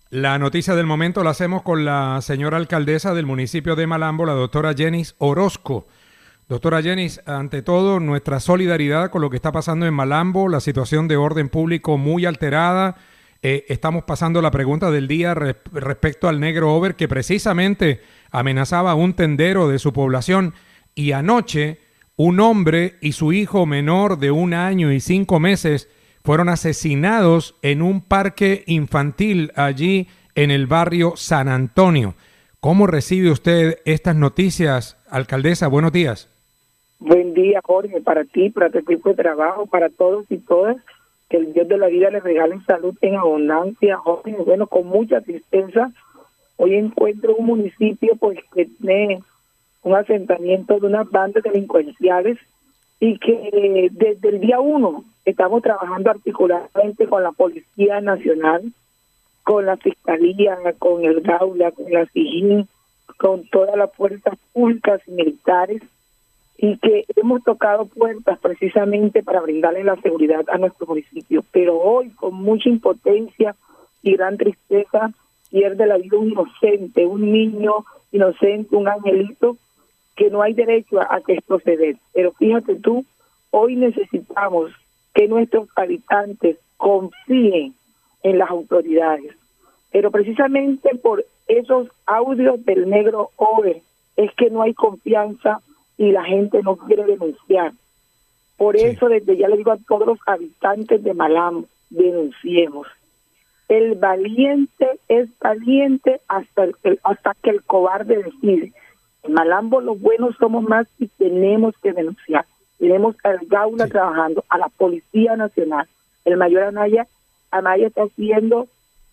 La noticia del momento la hacemos con la señora alcaldesa del municipio de Malambo, la doctora Jenis Orozco. Doctora Jenis, ante todo, nuestra solidaridad con lo que está pasando en Malambo, la situación de orden público muy alterada. Estamos pasando la pregunta del día respecto al negro over que precisamente amenazaba a un tendero de su población, y anoche un hombre y su hijo menor de 1 año y 5 meses fueron asesinados en un parque infantil allí en el barrio San Antonio. ¿Cómo recibe usted estas noticias, alcaldesa? Buenos días. Buen día, Jorge, para ti, para tu equipo de trabajo, para todos y todas. Que el Dios de la vida les regale salud en abundancia, Jorge. Bueno, con mucha tristeza, hoy encuentro un municipio pues que tiene un asentamiento de unas bandas delincuenciales y que desde el día 1 estamos trabajando articuladamente con la Policía Nacional, con la Fiscalía, con el Gaula, con la SIJIN, con todas las fuerzas públicas y militares, y que hemos tocado puertas precisamente para brindarle la seguridad a nuestro municipio. Pero hoy, con mucha impotencia y gran tristeza, pierde la vida un inocente, un niño inocente, un angelito, que no hay derecho a que esto se dé. Pero fíjate tú, hoy necesitamos que nuestros habitantes confíen en las autoridades. Pero precisamente por esos audios del negro over es que no hay confianza y la gente no quiere denunciar. Por eso desde ya le digo a todos los habitantes de Malambo, denunciemos. El valiente es valiente hasta que el cobarde decide. En Malambo los buenos somos más y tenemos que denunciar. Tenemos al Gaula trabajando, a la Policía Nacional. El mayor Anaya está haciendo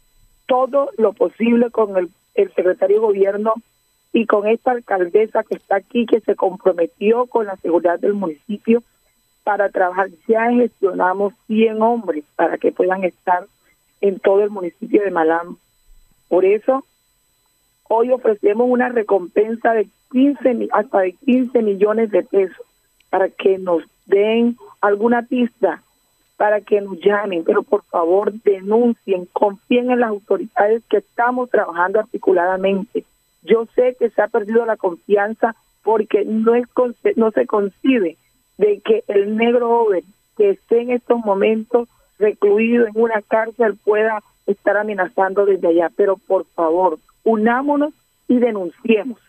todo lo posible con el secretario de Gobierno y con esta alcaldesa que está aquí, que se comprometió con la seguridad del municipio para trabajar. Ya gestionamos 100 hombres para que puedan estar en todo el municipio de Malambo. Por eso, hoy ofrecemos una recompensa de hasta de 15 millones de pesos para que nos den alguna pista, para que nos llamen, pero por favor denuncien, confíen en las autoridades que estamos trabajando articuladamente. Yo sé que se ha perdido la confianza porque no se concibe de que el negro joven que esté en estos momentos recluido en una cárcel pueda estar amenazando desde allá. Pero por favor, unámonos y denunciemos.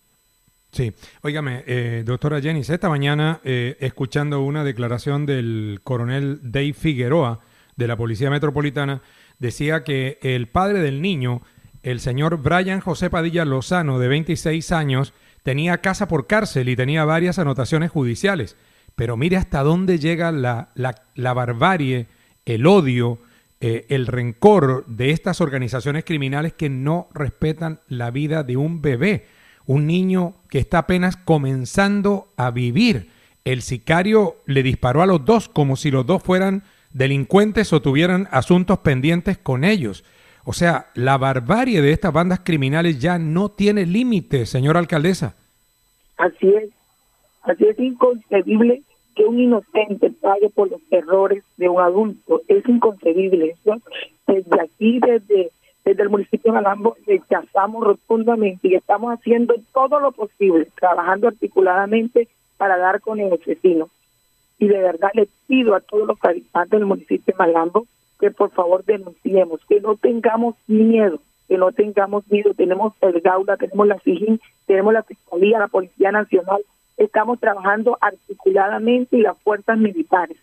Sí, óigame, doctora Jenis, esta mañana escuchando una declaración del coronel Dave Figueroa de la Policía Metropolitana, decía que el padre del niño, el señor Brian José Padilla Lozano, de 26 años, tenía casa por cárcel y tenía varias anotaciones judiciales. Pero mire hasta dónde llega la barbarie, el odio, el rencor de estas organizaciones criminales que no respetan la vida de un bebé. Un niño que está apenas comenzando a vivir. El sicario le disparó a los dos como si los dos fueran delincuentes o tuvieran asuntos pendientes con ellos. O sea, la barbarie de estas bandas criminales ya no tiene límite, señora alcaldesa. Así es inconcebible que un inocente pague por los errores de un adulto. Es inconcebible eso. Desde aquí, desde el municipio de Malambo, rechazamos rotundamente y estamos haciendo todo lo posible, trabajando articuladamente para dar con el asesino. Y de verdad les pido a todos los habitantes del municipio de Malambo que por favor denunciemos, que no tengamos miedo, Tenemos el Gaula, tenemos la SIJIN, tenemos la Fiscalía, la Policía Nacional. Estamos trabajando articuladamente y las fuerzas militares.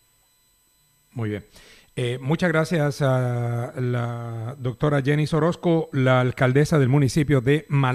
Muy bien. Muchas gracias a la doctora Jenis Orozco, la alcaldesa del municipio de Malambo.